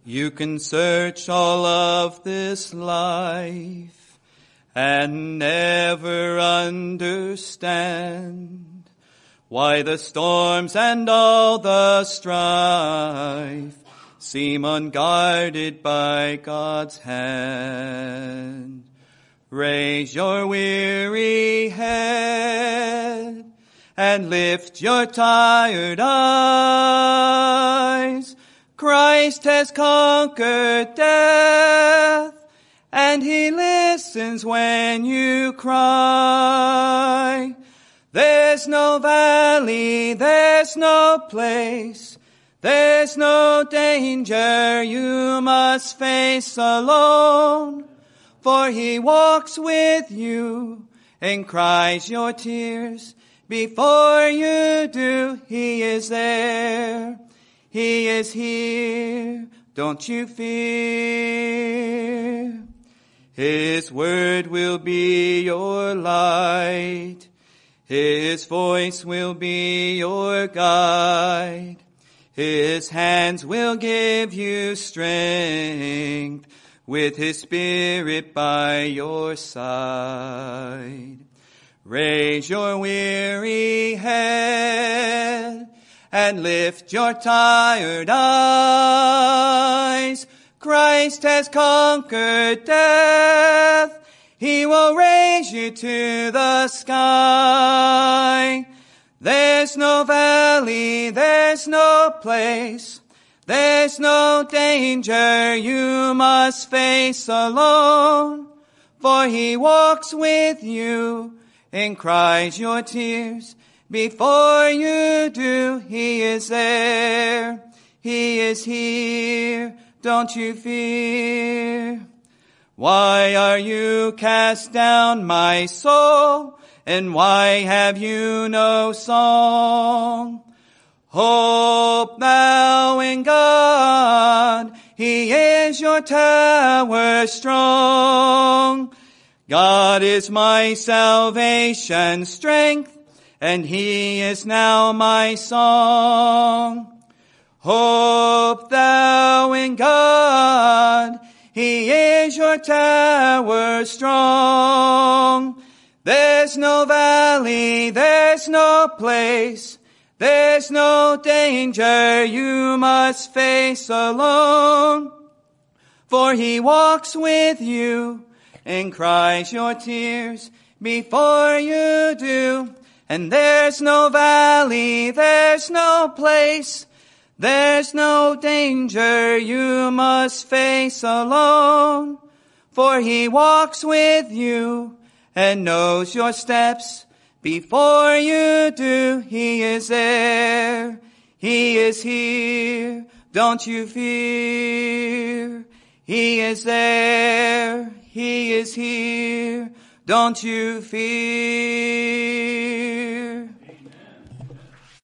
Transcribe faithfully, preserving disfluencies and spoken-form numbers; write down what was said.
You can search all of this life and never understand why the storms and all the strife seem unguarded by God's hand. Raise your weary head and lift your tired eyes. Christ has conquered death, and he listens when you cry. There's no valley, there's no place, there's no danger you must face alone, for he walks with you and cries your tears. Before you do, he is there. He is here, don't you fear. His word will be your light. His voice will be your guide. His hands will give you strength, with his spirit by your side. Raise your weary head and lift your tired eyes. Christ has conquered death. He will raise you to the sky. There's no valley, there's no place, there's no danger you must face alone, for he walks with you and cries your tears. Before you do, he is there. He is here, don't you fear. Why are you cast down, my soul? And why have you no song? Hope thou in God. He is your tower strong. God is my salvation strength, and he is now my song. Hope thou in God. He is your tower strong. There's no valley, there's no place, there's no danger you must face alone, for he walks with you and cries your tears before you do. And there's no valley, there's no place, there's no danger you must face alone, for he walks with you and knows your steps. Before you do, he is there. He is here, don't you fear. He is there. He is here, don't you fear.